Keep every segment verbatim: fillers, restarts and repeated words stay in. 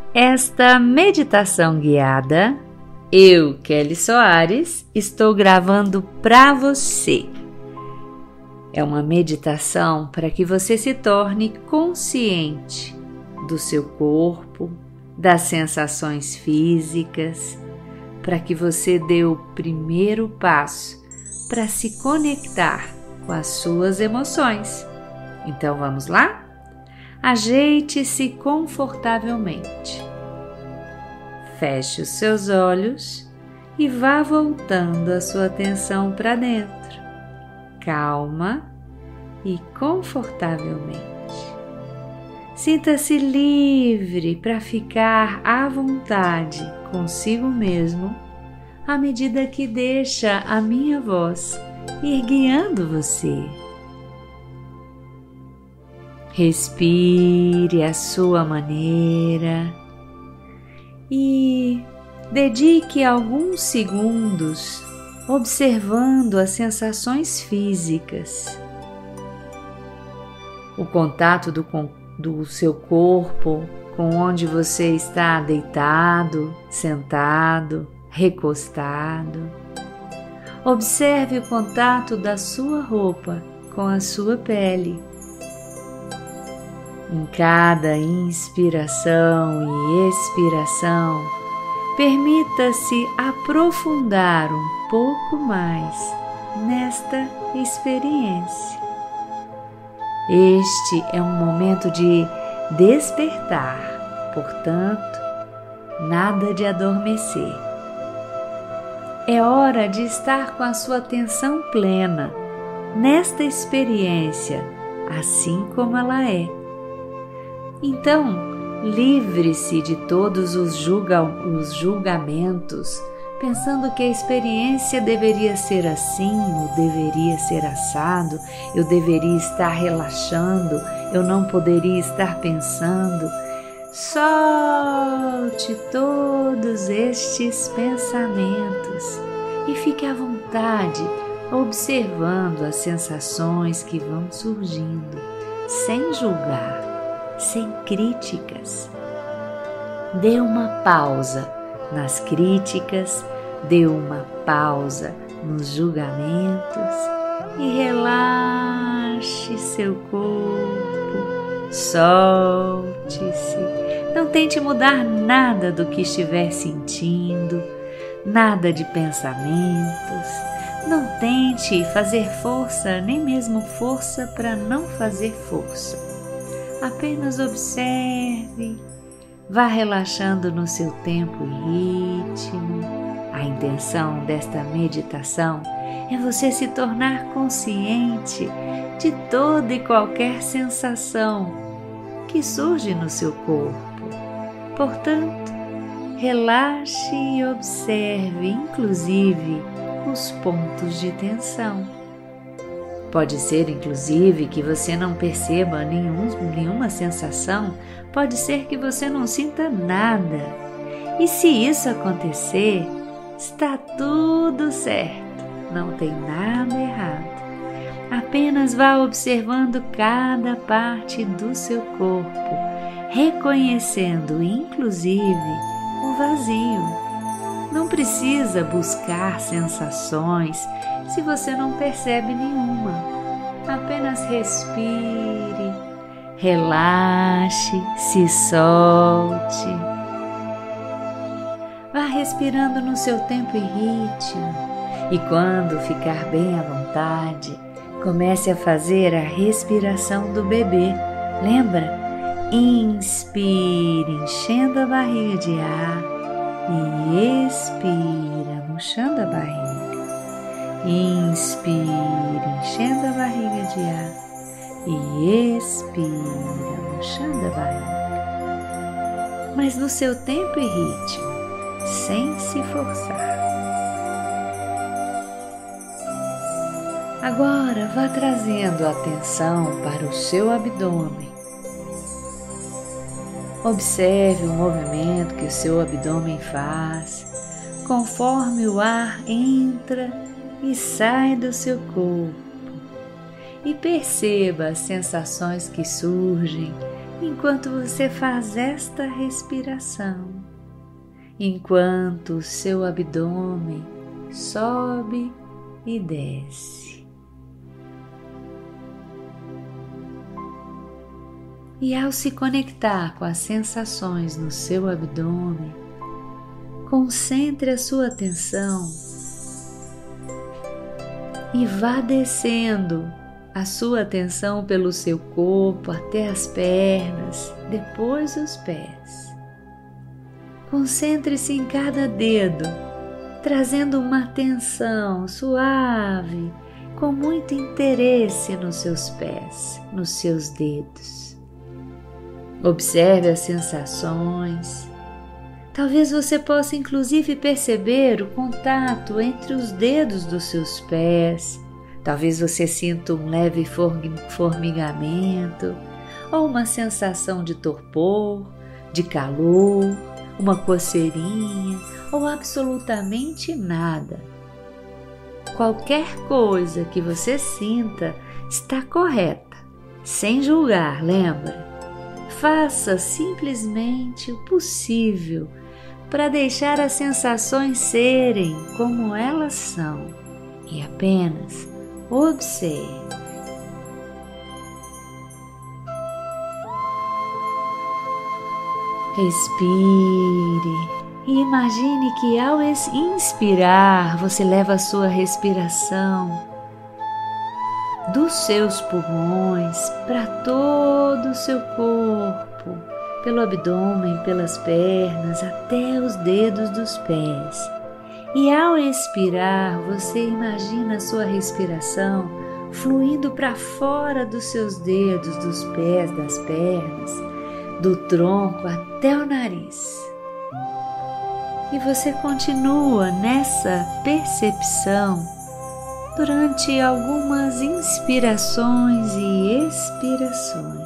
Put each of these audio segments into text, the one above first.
Esta meditação guiada, eu, Kelly Soares, estou gravando para você. É uma meditação para que você se torne consciente do seu corpo, das sensações físicas, para que você dê o primeiro passo para se conectar com as suas emoções. Então vamos lá? Ajeite-se confortavelmente. Feche os seus olhos e vá voltando a sua atenção para dentro, calma e confortavelmente. Sinta-se livre para ficar à vontade consigo mesmo, à medida que deixa a minha voz ir guiando você. Respire à sua maneira e dedique alguns segundos observando as sensações físicas. O contato do, do seu corpo com onde você está deitado, sentado, recostado. Observe o contato da sua roupa com a sua pele. Em cada inspiração e expiração, permita-se aprofundar um pouco mais nesta experiência. Este é um momento de despertar, portanto, nada de adormecer. É hora de estar com a sua atenção plena nesta experiência, assim como ela é. Então, livre-se de todos os, julga, os julgamentos, pensando que a experiência deveria ser assim ou deveria ser assado, eu deveria estar relaxando, eu não poderia estar pensando. Solte todos estes pensamentos e fique à vontade, observando as sensações que vão surgindo, sem julgar, sem críticas. Dê uma pausa nas críticas, dê uma pausa nos julgamentos e relaxe seu corpo, solte-se. Não tente mudar nada do que estiver sentindo, nada de pensamentos. Não tente fazer força, nem mesmo força para não fazer força. Apenas observe, vá relaxando no seu tempo e ritmo. A intenção desta meditação é você se tornar consciente de toda e qualquer sensação que surge no seu corpo. Portanto, relaxe e observe, inclusive, os pontos de tensão. Pode ser, inclusive, que você não perceba nenhum, nenhuma sensação, pode ser que você não sinta nada. E se isso acontecer, está tudo certo, não tem nada errado. Apenas vá observando cada parte do seu corpo, reconhecendo, inclusive, o vazio. Não precisa buscar sensações se você não percebe nenhuma. Apenas respire, relaxe, se solte. Vá respirando no seu tempo e ritmo. E quando ficar bem à vontade, comece a fazer a respiração do bebê. Lembra? Inspire, enchendo a barriga de ar. E expira, murchando a barriga. Inspire, enchendo a barriga de ar. E expira, murchando a barriga. Mas no seu tempo e ritmo, sem se forçar. Agora vá trazendo a atenção para o seu abdômen. Observe o movimento que o seu abdômen faz, conforme o ar entra e sai do seu corpo. E perceba as sensações que surgem enquanto você faz esta respiração, enquanto o seu abdômen sobe e desce. E ao se conectar com as sensações no seu abdômen, concentre a sua atenção e vá descendo a sua atenção pelo seu corpo até as pernas, depois os pés. Concentre-se em cada dedo, trazendo uma atenção suave, com muito interesse nos seus pés, nos seus dedos. Observe as sensações. Talvez você possa inclusive perceber o contato entre os dedos dos seus pés. Talvez você sinta um leve formigamento ou uma sensação de torpor, de calor, uma coceirinha ou absolutamente nada. Qualquer coisa que você sinta está correta, sem julgar, lembra? Faça simplesmente o possível para deixar as sensações serem como elas são e apenas observe. Respire e imagine que ao inspirar você leva a sua respiração dos seus pulmões para todo o seu corpo, pelo abdômen, pelas pernas, até os dedos dos pés. E ao expirar, você imagina a sua respiração fluindo para fora dos seus dedos, dos pés, das pernas, do tronco até o nariz. E você continua nessa percepção durante algumas inspirações e expirações.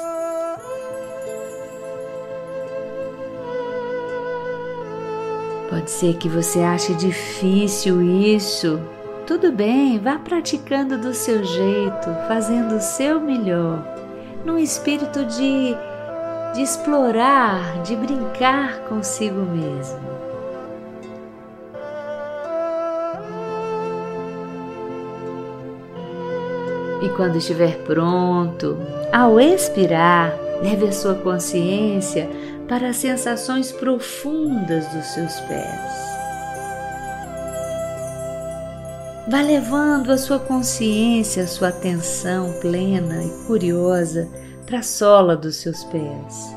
Pode ser que você ache difícil isso. Tudo bem, vá praticando do seu jeito, fazendo o seu melhor, num espírito de, de explorar, de brincar consigo mesmo. E quando estiver pronto, ao expirar, leve a sua consciência para as sensações profundas dos seus pés. Vá levando a sua consciência, a sua atenção plena e curiosa para a sola dos seus pés.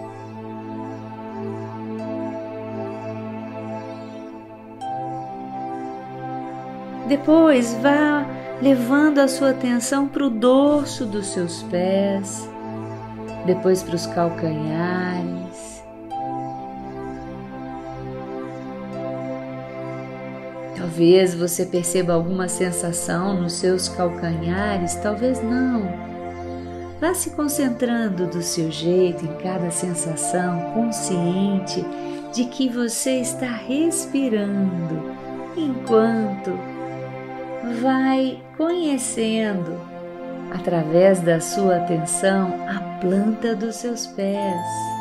Depois vá levando a sua atenção para o dorso dos seus pés, depois para os calcanhares. Talvez você perceba alguma sensação nos seus calcanhares, talvez não. Vá se concentrando do seu jeito em cada sensação, consciente de que você está respirando, enquanto vai conhecendo, através da sua atenção, a planta dos seus pés.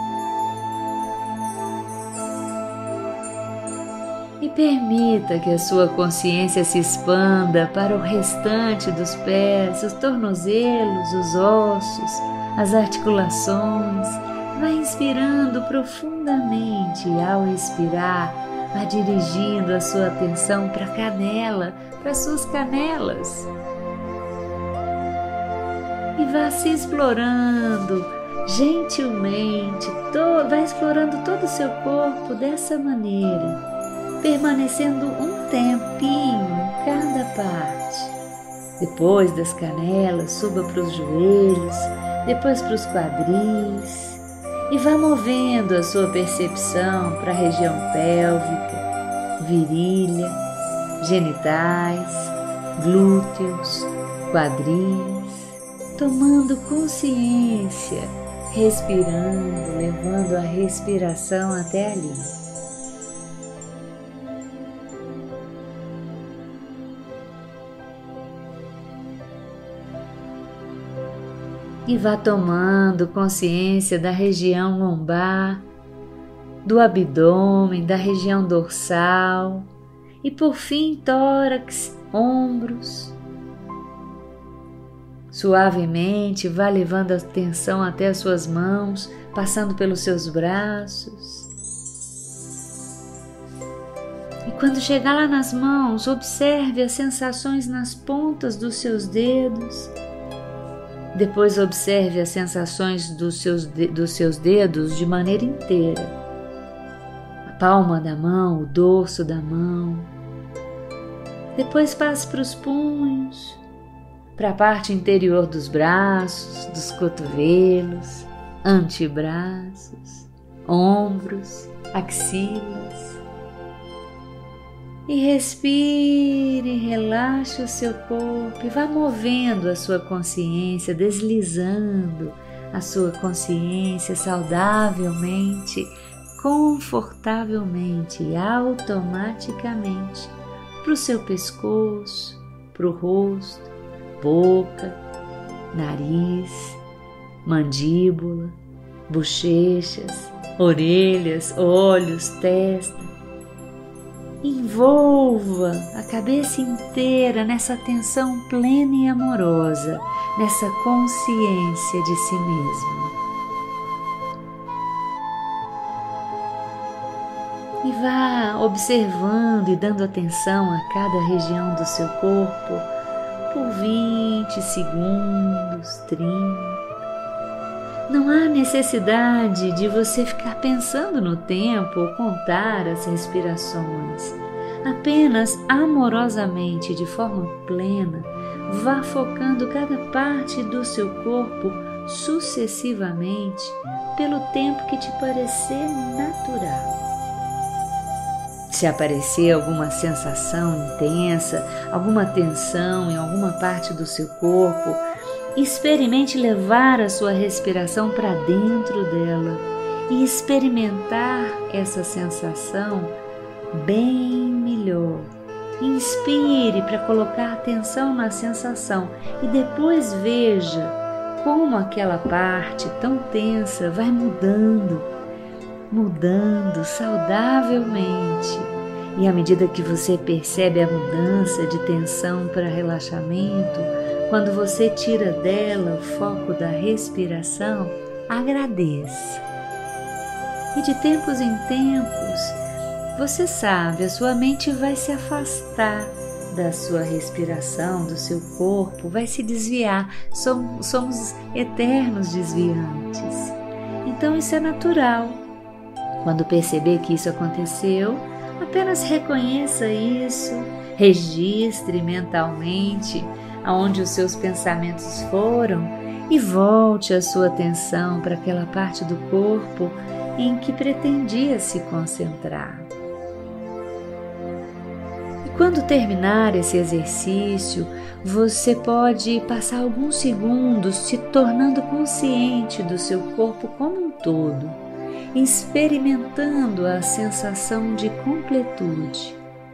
E permita que a sua consciência se expanda para o restante dos pés, os tornozelos, os ossos, as articulações. Vai inspirando profundamente e ao expirar, vá dirigindo a sua atenção para a canela, para as suas canelas. E vá se explorando gentilmente, to- vai explorando todo o seu corpo dessa maneira, permanecendo um tempinho em cada parte. Depois das canelas, suba para os joelhos, depois para os quadris e vá movendo a sua percepção para a região pélvica, virilha, genitais, glúteos, quadris, tomando consciência, respirando, levando a respiração até ali. E vá tomando consciência da região lombar, do abdômen, da região dorsal e por fim tórax, ombros. Suavemente vá levando a atenção até as suas mãos, passando pelos seus braços. E quando chegar lá nas mãos, observe as sensações nas pontas dos seus dedos. Depois observe as sensações dos seus, de, dos seus dedos de maneira inteira. A palma da mão, o dorso da mão. Depois passe para os punhos, para a parte interior dos braços, dos cotovelos, antebraços, ombros, axilas. E respire, relaxe o seu corpo e vá movendo a sua consciência, deslizando a sua consciência saudavelmente, confortavelmente e automaticamente para o seu pescoço, para o rosto, boca, nariz, mandíbula, bochechas, orelhas, olhos, testa. Envolva a cabeça inteira nessa atenção plena e amorosa, nessa consciência de si mesmo. E vá observando e dando atenção a cada região do seu corpo por vinte segundos, trinta. Não há necessidade de você ficar pensando no tempo ou contar as respirações. Apenas amorosamente, de forma plena, vá focando cada parte do seu corpo sucessivamente pelo tempo que te parecer natural. Se aparecer alguma sensação intensa, alguma tensão em alguma parte do seu corpo, experimente levar a sua respiração para dentro dela e experimentar essa sensação bem melhor. Inspire para colocar atenção na sensação e depois veja como aquela parte tão tensa vai mudando, mudando saudavelmente. E à medida que você percebe a mudança de tensão para relaxamento, quando você tira dela o foco da respiração, agradeça. E de tempos em tempos, você sabe, a sua mente vai se afastar da sua respiração, do seu corpo, vai se desviar. Somos, somos eternos desviantes. Então isso é natural. Quando perceber que isso aconteceu, apenas reconheça isso, registre mentalmente aonde os seus pensamentos foram e volte a sua atenção para aquela parte do corpo em que pretendia se concentrar. E quando terminar esse exercício, você pode passar alguns segundos se tornando consciente do seu corpo como um todo, experimentando a sensação de completude.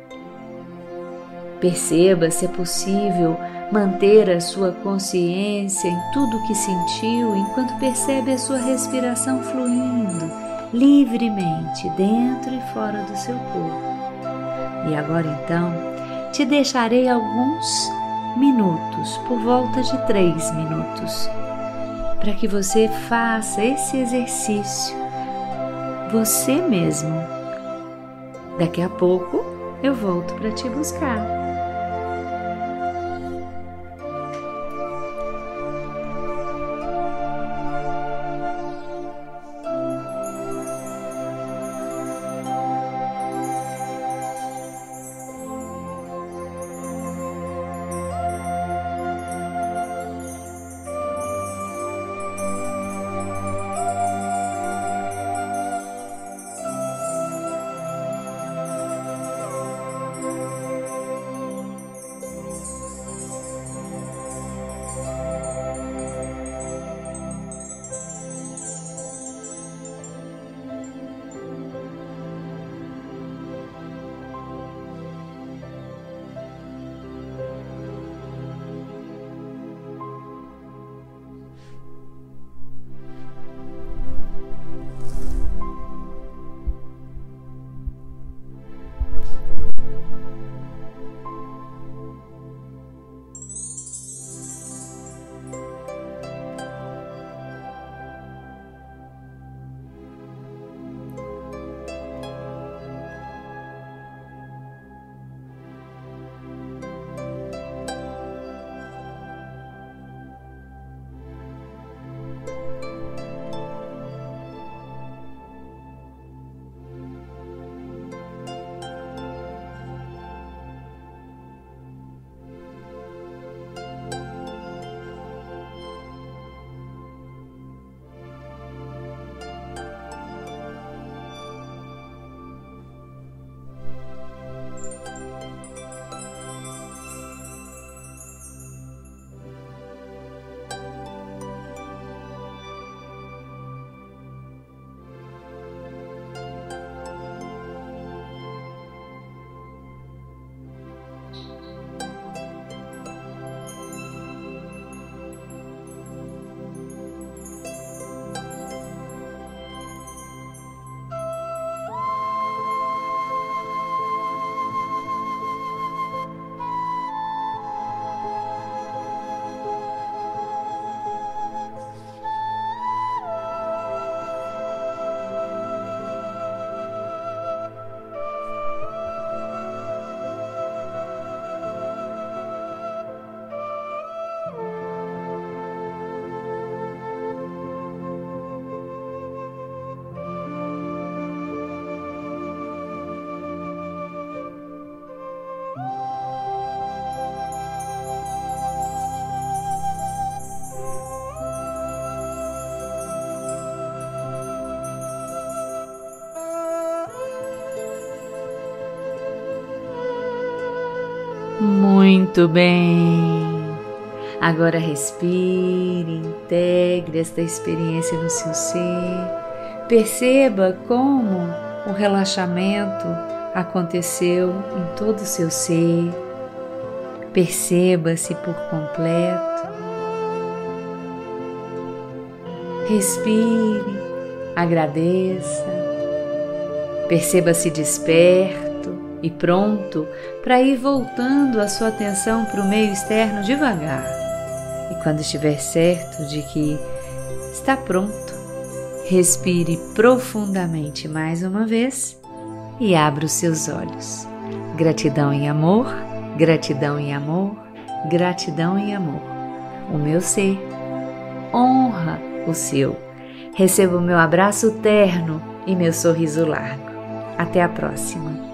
Perceba se é possível manter a sua consciência em tudo o que sentiu enquanto percebe a sua respiração fluindo livremente dentro e fora do seu corpo. E agora então, te deixarei alguns minutos, por volta de três minutos, para que você faça esse exercício você mesmo. Daqui a pouco eu volto para te buscar. Muito bem. Agora respire, integre esta experiência no seu ser. Perceba como o relaxamento aconteceu em todo o seu ser. Perceba-se por completo. Respire, agradeça. Perceba-se desperto e pronto para ir voltando a sua atenção para o meio externo devagar. E quando estiver certo de que está pronto, respire profundamente mais uma vez e abra os seus olhos. Gratidão e amor, gratidão e amor, gratidão e amor. O meu ser honra o seu. Receba o meu abraço terno e meu sorriso largo. Até a próxima.